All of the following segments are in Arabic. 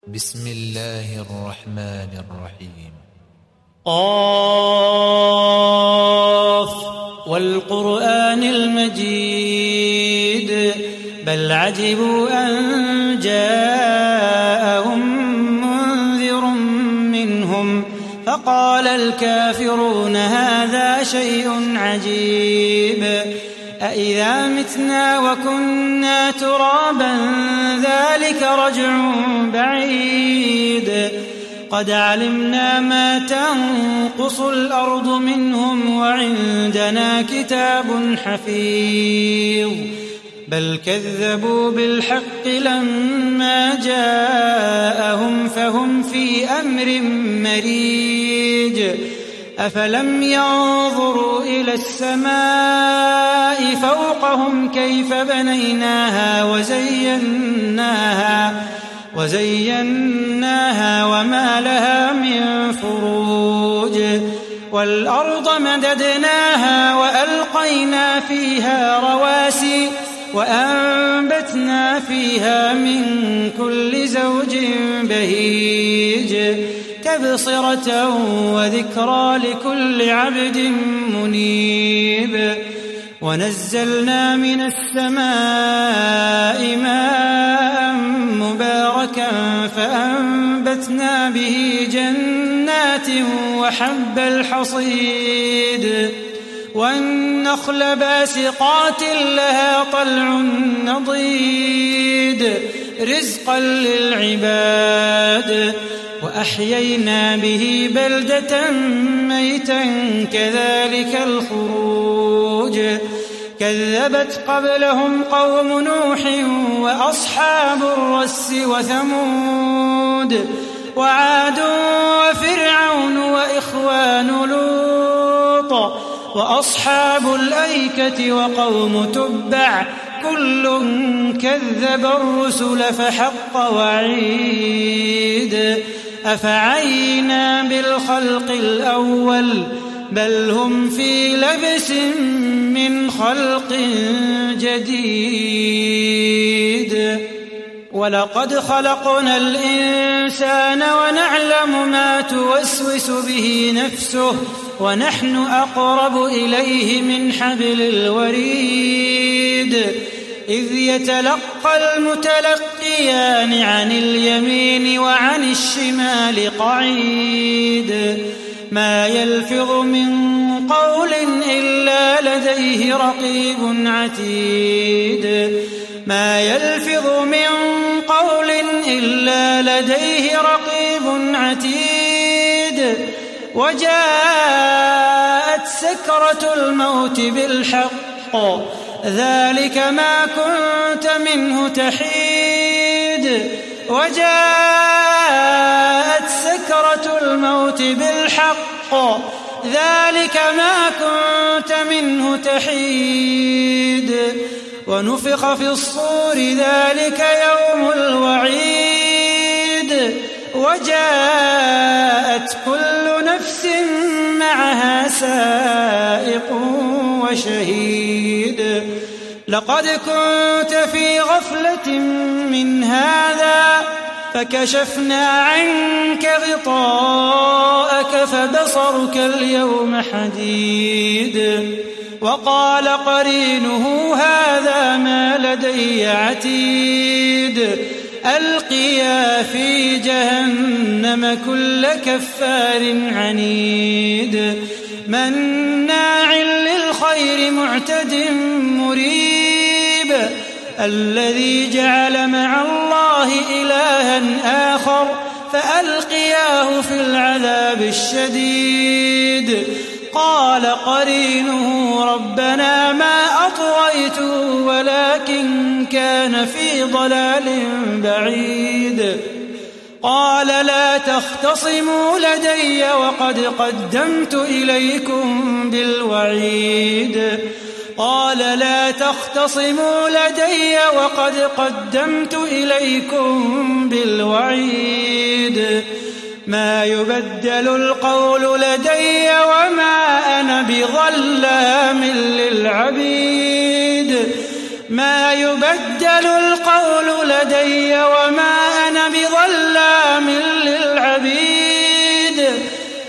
بسم الله الرحمن الرحيم. قاف والقرآن المجيد بل عجبوا أن جاءهم منذر منهم فقال الكافرون هذا شيء عجيب أإذا متنا وكنا ترابا ذلك رجع بعيد قد علمنا ما تنقص الأرض منهم وعندنا كتاب حفيظ بل كذبوا بالحق لما جاءهم فهم في أمر مريج أفلم ينظروا إلى السماء فوقهم كيف بنيناها وزيناها وما لها من فروج والأرض مددناها وألقينا فيها رواسي وأنبتنا فيها من كل زوج بهيج تبصرة وذكرى لكل عبد منيب ونزلنا من السماء ماء مباركا فأنبتنا به جنات وحب الحصيد والنخل باسقات لها طلع نضيد رزقا للعباد وأحيينا به بلدة ميتا كذلك الخروج كذبت قبلهم قوم نوح وأصحاب الرس وثمود وعاد وفرعون وإخوان لوط وأصحاب الأيكة وقوم تبع كل كذب الرسل فحق وعيد أفعينا بالخلق الأول بل هم في لبس من خلق جديد ولقد خلقنا الإنسان ونعلم ما توسوس به نفسه ونحن أقرب إليه من حبل الوريد إذ يتلقى المتلقيان عن اليمين وعن الشمال قعيد ما يلفظ من قول إلا لديه رقيب عتيد ما يلفظ من قول إلا لديه رقيب عتيد وجاءت سكرة الموت بالحق ذلك ما كنت منه تحيد وجاءت سكرة الموت بالحق ذلك ما كنت منه تحيد ونفخ في الصور ذلك يوم الوعيد وجاءت كل نفس معها سائق وشهيد لقد كنت في غفلة من هذا فكشفنا عنك غطاءك فبصرك اليوم حديد وقال قرينه هذا ما لدي عتيد ألقيا في جهنم كل كفار عنيد مناع للخير معتد مريب الذي جعل مع الله إلها آخر فألقياه في العذاب الشديد قال قرينه ربنا ما أطغيته ولكن كان في ضلال بعيد قال لا تختصموا لدي وقد قدمت إليكم بالوعيد قال لا تختصموا لدي وقد قدمت إليكم بالوعيد ما يبدل القول لدي وما أنا بظلام للعبيد ما يبدل القول لدي وما أنا بظلام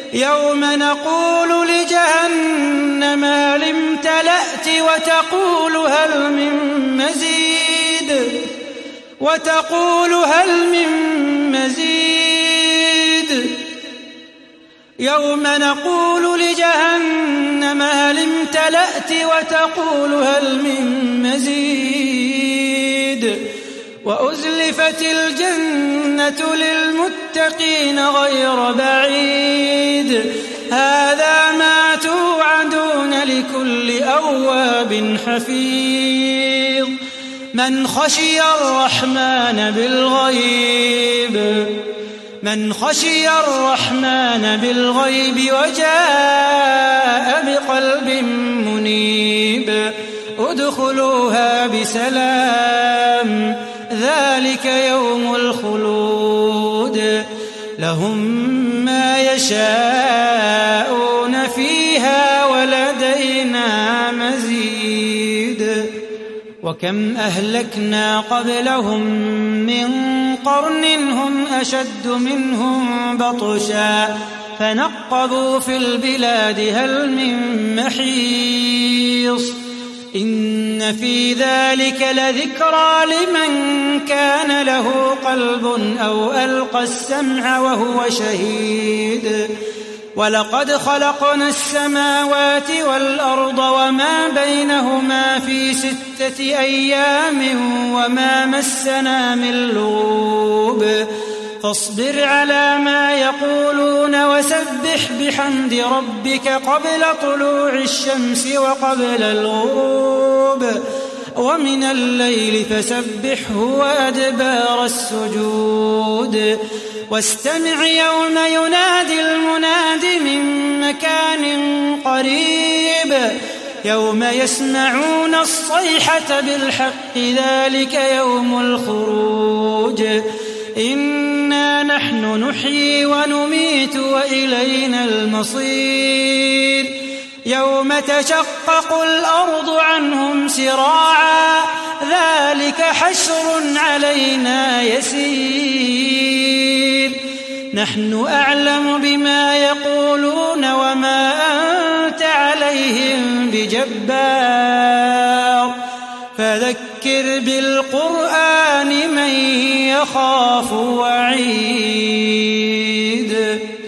يوم نقول لجهنم هل امتلأت وتقول هل من مزيد يوم نقول لجهنم هل امتلأت وتقول هل من مزيد وأزلفت الجنة للمتقين غير بعيد هذا ما توعدون لكل أواب حفيظ من خشي الرحمن بالغيب وجاء بقلب منيب ادخلوها بسلام ذلك يوم الخلود لهم ما يشاءون فيها ولدينا مزيد وكم أهلكنا قبلهم من قرن هم أشد منهم بطشا فنقبوا في البلاد هل من محيص إن في ذلك لذكرى لمن كان له قلب أو ألقى السمع وهو شهيد ولقد خلقنا السماوات والأرض وما بينهما في 6 أيام وما مسنا من لغوب فاصبر على ما يقولون وسبح بحمد ربك قبل طلوع الشمس وقبل الغروب ومن الليل فسبحه وأدبار السجود واستمع يوم ينادي المناد من مكان قريب يوم يسمعون الصيحة بالحق ذلك يوم الخروج إنا نحن نحيي ونميت وإلينا المصير يوم تشقق الأرض عنهم سراعا ذلك حشر علينا يسير نحن أعلم بما يقولون وما أنت عليهم بجبار فذكر بالقرآن من يخاف وعيد